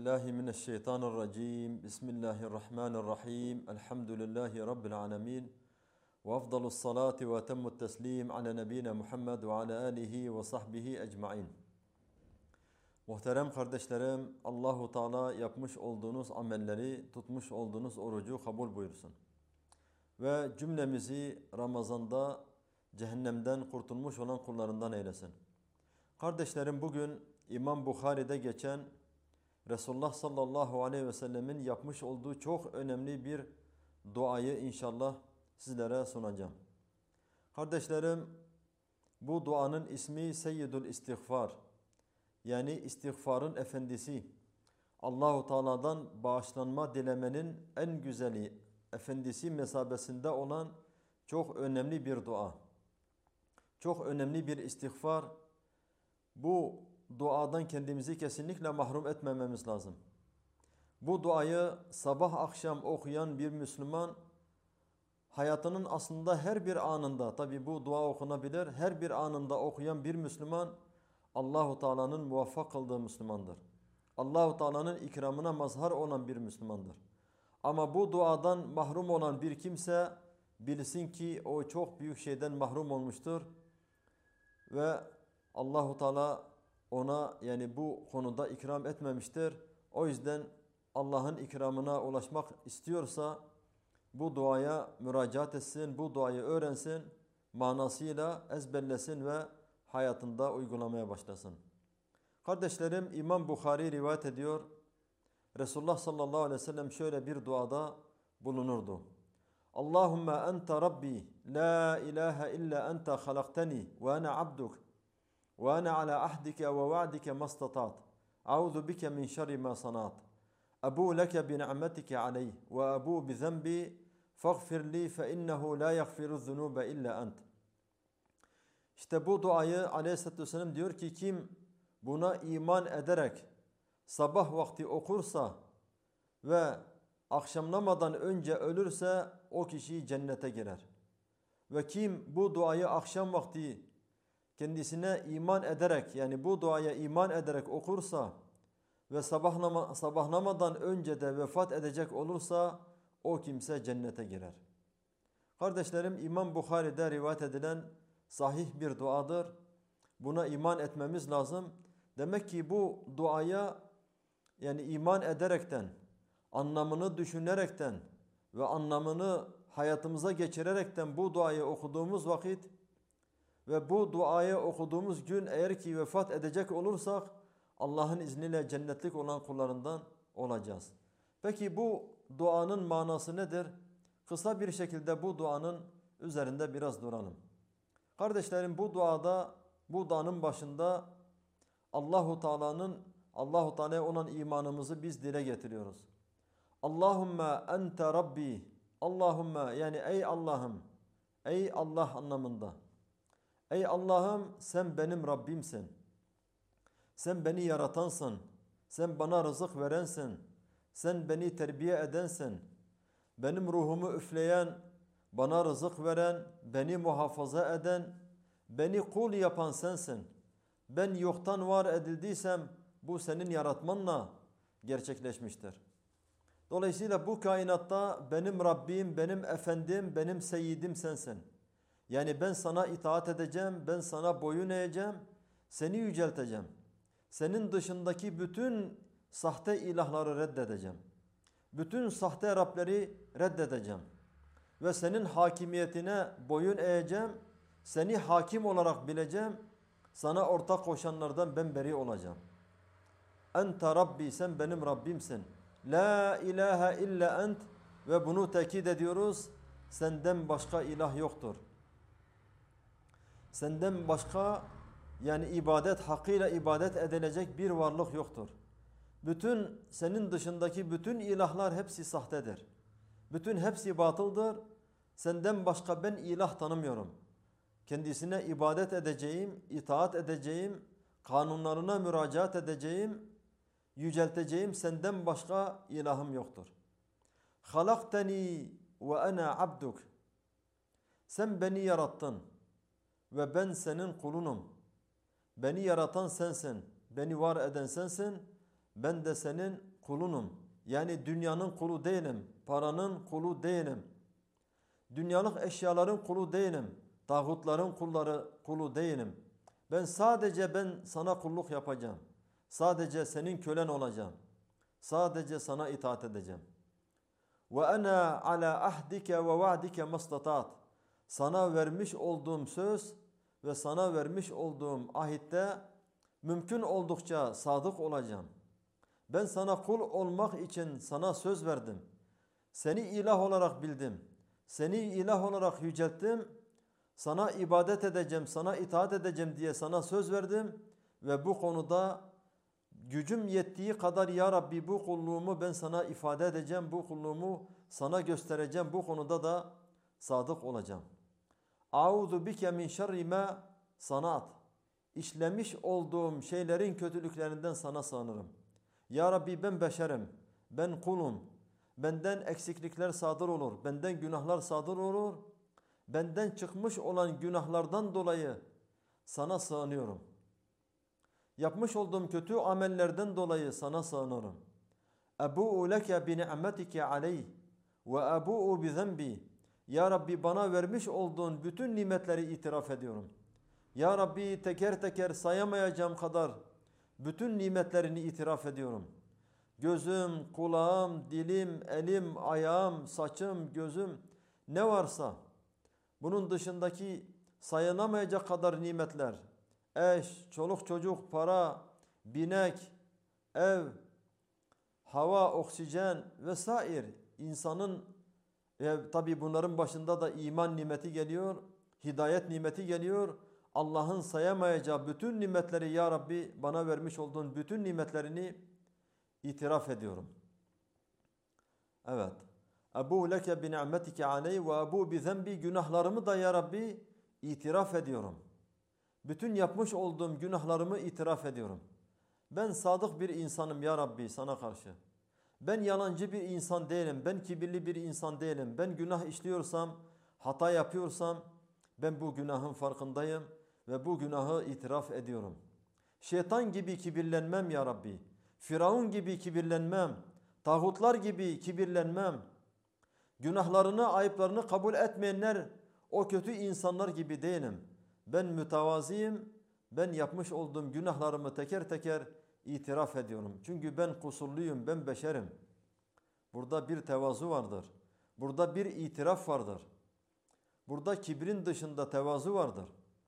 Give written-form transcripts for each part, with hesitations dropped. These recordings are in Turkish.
billahi mineşşeytanirracim. Bismillahirrahmanirrahim. Elhamdülillahi Rabbil alemin. Ve afdalus salati ve temmut teslim ala nebine Muhammed ve ala alihi ve sahbihi ecmain. Muhterem kardeşlerim, Allahu Teala yapmış olduğunuz amelleri, tutmuş olduğunuz orucu kabul buyursun. Ve cümlemizi Ramazan'da cehennemden kurtulmuş olan kullarından eylesin. Kardeşlerim, bugün İmam Bukhari'de geçen Resulullah sallallahu aleyhi ve sellemin yapmış olduğu çok önemli bir duayı inşallah sizlere sunacağım. Kardeşlerim, bu duanın ismi Seyyidül İstiğfar. Yani istiğfarın efendisi. Allahu Teala'dan bağışlanma dilemenin en güzeli, efendisi mesabesinde olan çok önemli bir dua. Çok önemli bir istiğfar. Bu duadan kendimizi kesinlikle mahrum etmememiz lazım. Bu duayı sabah akşam okuyan bir Müslüman hayatının aslında her bir anında, tabi bu dua okunabilir, her bir anında okuyan bir Müslüman Allahu Teala'nın muvaffak kıldığı Müslümandır. Allahu Teala'nın ikramına mazhar olan bir Müslümandır. Ama bu duadan mahrum olan bir kimse bilsin ki o çok büyük şeyden mahrum olmuştur ve Allahu Teala ona yani bu konuda ikram etmemiştir. O yüzden Allah'ın ikramına ulaşmak istiyorsa bu duaya müracaat etsin, bu duayı öğrensin, manasıyla ezberlesin ve hayatında uygulamaya başlasın. Kardeşlerim, İmam Bukhari rivayet ediyor. Resulullah sallallahu aleyhi ve sellem şöyle bir duada bulunurdu. Allahümme ente Rabbi, la ilahe illa ente halakteni ve ana abduk. وأنا على عهدك ووعدك ما استطعت أعوذ بك من شر ما صنعت أبو لك بنعمتك علي وأبو بذنبي فاغفر لي فإنه لا يغفر الذنوب إلا أنت. İşte bu duayı Aleyhisselatü Vesselam diyor ki kim buna iman ederek sabah vakti okursa ve akşamlamadan önce ölürse o kişi cennete girer. Ve kim bu duayı akşam vakti kendisine iman ederek yani bu duaya iman ederek okursa ve sabahlamadan önce de vefat edecek olursa o kimse cennete girer. Kardeşlerim, İmam Bukhari'de rivayet edilen sahih bir duadır. Buna iman etmemiz lazım. Demek ki bu duaya yani iman ederekten, anlamını düşünerekten ve anlamını hayatımıza geçirerekten bu duayı okuduğumuz vakit ve bu duayı okuduğumuz gün eğer ki vefat edecek olursak Allah'ın izniyle cennetlik olan kullarından olacağız. Peki bu duanın manası nedir? Kısa bir şekilde bu duanın üzerinde biraz duralım. Kardeşlerim, bu duanın başında Allahu Teala'ya olan imanımızı biz dile getiriyoruz. Allahümme ente Rabbi. Allahümme yani ey Allah'ım. Ey Allah anlamında. Ey Allah'ım, sen benim Rabbimsin. Sen beni yaratansın. Sen bana rızık verensin. Sen beni terbiye edensin. Benim ruhumu üfleyen, bana rızık veren, beni muhafaza eden, beni kul yapan sensin. Ben yoktan var edildiysem bu senin yaratmanla gerçekleşmiştir. Dolayısıyla bu kainatta benim Rabbim, benim efendim, benim seyyidim sensin. Yani ben sana itaat edeceğim, ben sana boyun eğeceğim, seni yücelteceğim. Senin dışındaki bütün sahte ilahları reddedeceğim. Bütün sahte Rableri reddedeceğim. Ve senin hakimiyetine boyun eğeceğim, seni hakim olarak bileceğim, sana ortak koşanlardan ben beri olacağım. Ente Rabbi, sen benim Rabbimsin. La ilahe illa ent ve bunu tekit ediyoruz, senden başka ilah yoktur. Senden başka yani hakkıyla ibadet edilecek bir varlık yoktur. Bütün senin dışındaki bütün ilahlar hepsi sahtedir. Bütün hepsi batıldır. Senden başka ben ilah tanımıyorum. Kendisine ibadet edeceğim, itaat edeceğim, kanunlarına müracaat edeceğim, yücelteceğim, senden başka ilahım yoktur. Halakteni ve ana abduk. Sen beni yarattın. Ve ben senin kulunum. Beni yaratan sensin. Beni var eden sensin. Ben de senin kulunum. Yani dünyanın kulu değilim. Paranın kulu değilim. Dünyalık eşyaların kulu değilim. Tağutların kulu değilim. Ben sana kulluk yapacağım. Sadece senin kölen olacağım. Sadece sana itaat edeceğim. Ve ana ala ahdike ve va'dike mastatat. Sana vermiş olduğum söz ve sana vermiş olduğum ahitte mümkün oldukça sadık olacağım. Ben sana kul olmak için sana söz verdim. Seni ilah olarak bildim. Seni ilah olarak yücelttim. Sana ibadet edeceğim, sana itaat edeceğim diye sana söz verdim. Ve bu konuda gücüm yettiği kadar ya Rabbi bu kulluğumu ben sana ifade edeceğim. Bu kulluğumu sana göstereceğim. Bu konuda da sadık olacağım. Auzu bike min şerri ma sanat. İşlemiş olduğum şeylerin kötülüklerinden sana sığınırım. Ya Rabbi ben beşerim, ben kulum. Benden eksiklikler sadır olur, benden günahlar sadır olur. Benden çıkmış olan günahlardan dolayı sana sığınıyorum. Yapmış olduğum kötü amellerden dolayı sana sığınırım. Ebu'u leke bi ni'metike aleyh ve ebu'u bi zenbi. Ya Rabbi bana vermiş olduğun bütün nimetleri itiraf ediyorum. Ya Rabbi teker teker sayamayacağım kadar bütün nimetlerini itiraf ediyorum. Gözüm, kulağım, dilim, elim, ayağım, saçım, gözüm ne varsa bunun dışındaki sayılamayacak kadar nimetler, eş, çoluk çocuk, para, binek, ev, hava, oksijen vesaire insanın tabi bunların başında da iman nimeti geliyor, hidayet nimeti geliyor. Allah'ın sayamayacağı bütün nimetleri ya Rabbi bana vermiş olduğun bütün nimetlerini itiraf ediyorum. Evet. Ebu leke bi ni'metike aleyh ve ebu bi zenbi. Günahlarımı da ya Rabbi itiraf ediyorum. Bütün yapmış olduğum günahlarımı itiraf ediyorum. Ben sadık bir insanım ya Rabbi sana karşı. Ben yalancı bir insan değilim. Ben kibirli bir insan değilim. Ben günah işliyorsam, hata yapıyorsam ben bu günahın farkındayım ve bu günahı itiraf ediyorum. Şeytan gibi kibirlenmem ya Rabbi. Firavun gibi kibirlenmem. Tağutlar gibi kibirlenmem. Günahlarını, ayıplarını kabul etmeyenler o kötü insanlar gibi değilim. Ben mütevaziyim. Ben yapmış olduğum günahlarımı teker teker itiraf ediyorum. Çünkü ben kusurluyum, ben beşerim. Burada bir tevazu vardır. Burada bir itiraf vardır. Burada kibrin dışında tevazu vardır.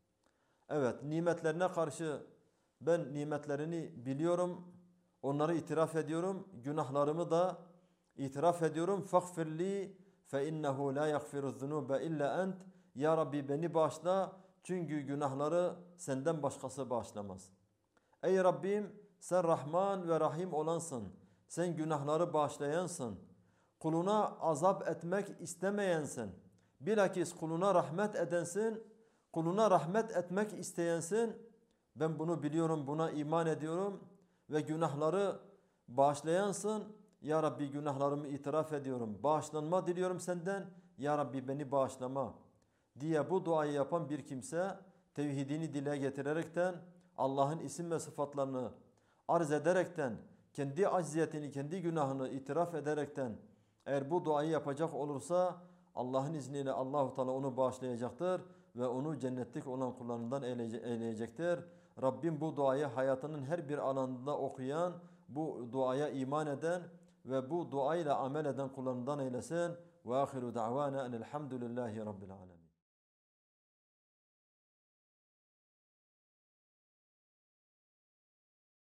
Evet, nimetlerine karşı ben nimetlerini biliyorum. Onları itiraf ediyorum. Günahlarımı da itiraf ediyorum. فَغْفِرْ فَاِنَّهُ لَا يَغْفِرُ الذُّنُوبَ اِلَّا اَنْتِ. Ya Rabbi beni bağışla. Çünkü günahları senden başkası bağışlamaz. Ey Rabbim sen Rahman ve Rahim olansın. Sen günahları bağışlayansın. Kuluna azap etmek istemeyensin. Bilakis kuluna rahmet edensin. Kuluna rahmet etmek isteyensin. Ben bunu biliyorum, buna iman ediyorum. Ve günahları bağışlayansın. Ya Rabbi günahlarımı itiraf ediyorum. Bağışlanma diliyorum senden. Ya Rabbi beni bağışlama diye bu duayı yapan bir kimse tevhidini dile getirerekten Allah'ın isim ve sıfatlarını arz ederekten kendi acziyetini, kendi günahını itiraf ederekten eğer bu duayı yapacak olursa Allah'ın izniyle Allahu Teala onu bağışlayacaktır ve onu cennetlik olan kullarından eyleyecektir. Rabbim bu duayı hayatının her bir alanında okuyan, bu duaya iman eden ve bu duayla amel eden kullarından eylesin. Ve ahiru da'vana enelhamdülillahi rabbil alemin.